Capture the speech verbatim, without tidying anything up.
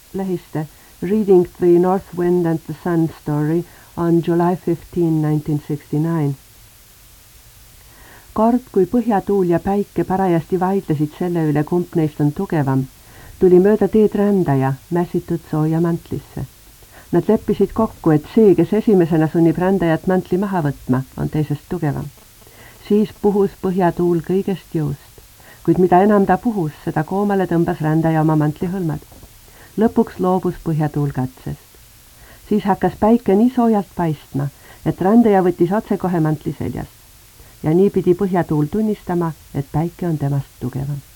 lehiste Reading the North Wind and the Sun story on July fifteenth, nineteen sixty-nine. Kord, kui põhjatuul ja päike parajasti vaidlesid selle üle, kumb neist on tugevam, tuli mööda teed rändaja, mässitud sooja mantlisse. Nad leppisid kokku, et see, kes esimesena sunnib rändajat mantli maha võtma, on teisest tugevam. Siis puhus põhjatuul kõigest jõust, kuid mida enam ta puhus, seda koomale tõmbas rändaja oma mantli hõlmad. Lõpuks loobus põhjatuul katsest. Siis hakkas päike nii soojalt paistma, et rändaja võttis otsekohe mantli seljast. Ja nii pidi põhjatuul tunnistama, et päike on temast tugevam.